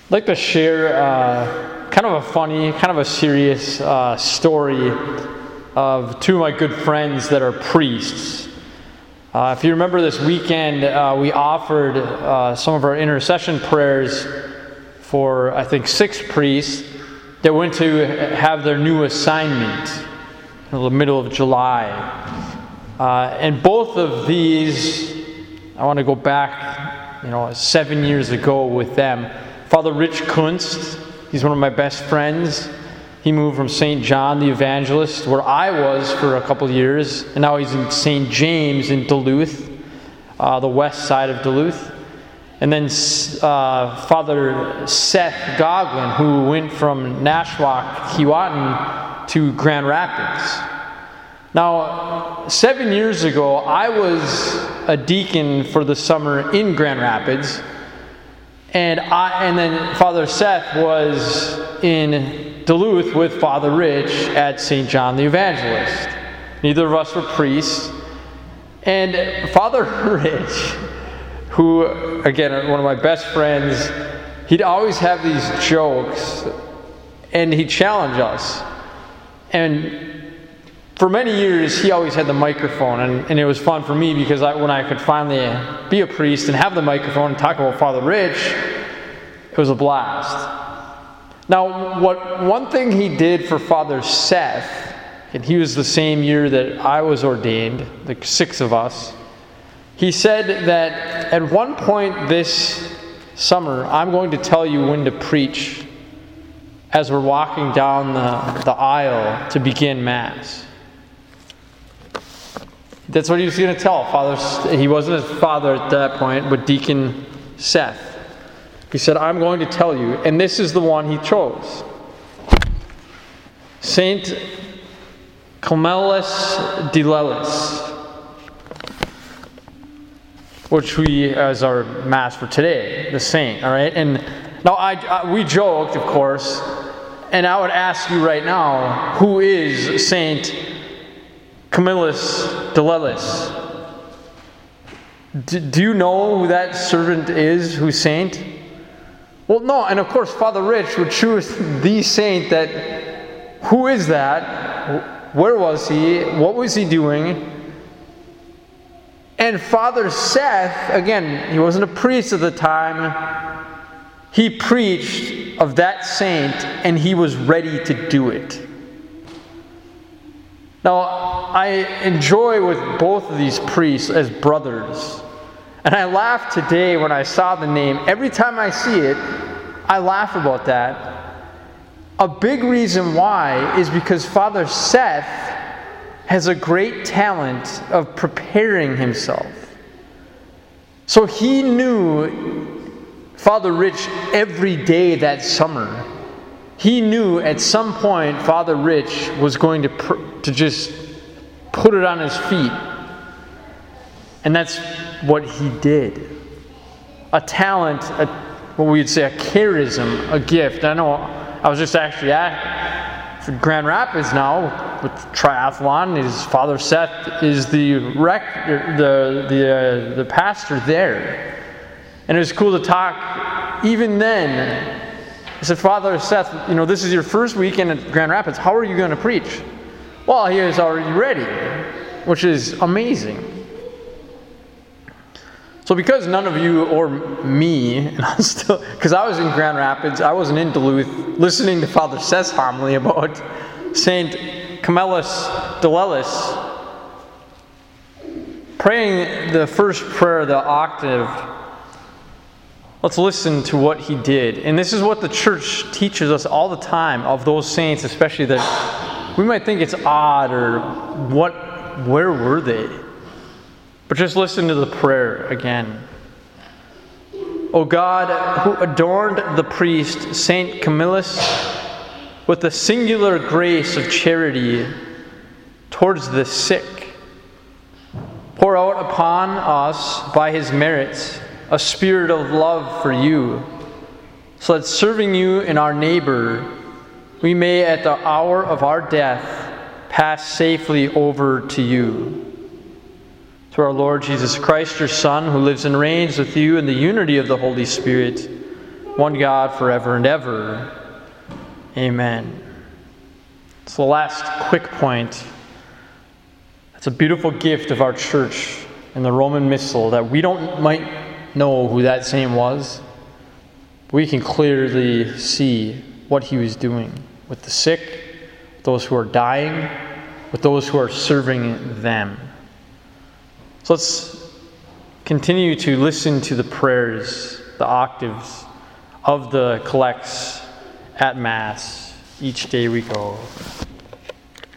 I'd like to share kind of a funny, kind of a serious story of two of my good friends that are priests. If you remember this weekend, we offered some of our intercession prayers for, I think, 6 priests that went to have their new assignment in the middle of July. And both of these, I want to go back, 7 years ago with them. Father Rich Kunst, he's one of my best friends. He moved from St. John the Evangelist, where I was for a couple of years, and now he's in St. James in Duluth, the west side of Duluth. And then Father Seth Goglin, who went from Nashwauk, Keewatin to Grand Rapids. Now, 7 years ago, I was a deacon for the summer in Grand Rapids, and then Father Seth was in Duluth with Father Rich at St. John the Evangelist. Neither of us were priests. And Father Rich, who, again, one of my best friends, he'd always have these jokes, and he'd challenge us. And for many years, he always had the microphone, and it was fun for me because when I could finally be a priest and have the microphone and talk about Father Rich, it was a blast. Now, one thing he did for Father Seth, and he was the same year that I was ordained, the 6 of us, he said that at one point this summer, I'm going to tell you when to preach as we're walking down the aisle to begin Mass. That's what he was going to tell Father. He wasn't his father at that point, but Deacon Seth. He said, I'm going to tell you, and this is the one he chose. Saint Camillus de Lelis, which we, as our Mass for today, the saint, all right? And now we joked, of course, and I would ask you right now, who is Saint Camillus de Lelis? Do you know who that servant is, who's saint? Well, no, and of course Father Rich would choose the saint that, who is that? Where was he? What was he doing? And Father Seth, again, he wasn't a priest at the time, he preached of that saint and he was ready to do it. Now, I enjoy with both of these priests as brothers. And I laughed today when I saw the name. Every time I see it, I laugh about that. A big reason why is because Father Seth has a great talent of preparing himself. So he knew Father Rich every day that summer. He knew at some point Father Rich was going to just put it on his feet. And that's what he did. A talent, what we'd say a charism, a gift. I know I was just actually at Grand Rapids now with triathlon. His Father Seth is the pastor there. And it was cool to talk even then. I said, Father Seth, this is your first weekend at Grand Rapids. How are you going to preach? Well, he is already ready, which is amazing. So because none of you or me, and because I was in Grand Rapids, I wasn't in Duluth, listening to Father Seth's homily about Saint Camillus de Lelis, praying the first prayer, the octave. Let's listen to what he did. And this is what the church teaches us all the time of those saints, especially that we might think it's odd or where were they? But just listen to the prayer again. O God, who adorned the priest Saint Camillus with the singular grace of charity towards the sick, pour out upon us by his merits a spirit of love for you, so that serving you and our neighbor, we may at the hour of our death pass safely over to you. Through our Lord Jesus Christ, your Son, who lives and reigns with you in the unity of the Holy Spirit, one God forever and ever. Amen. So the last quick point. It's a beautiful gift of our church in the Roman Missal that we might know who that saint was. We can clearly see what he was doing with the sick, those who are dying, with those who are serving them. So let's continue to listen to the prayers, the octaves of the collects at Mass each day we go.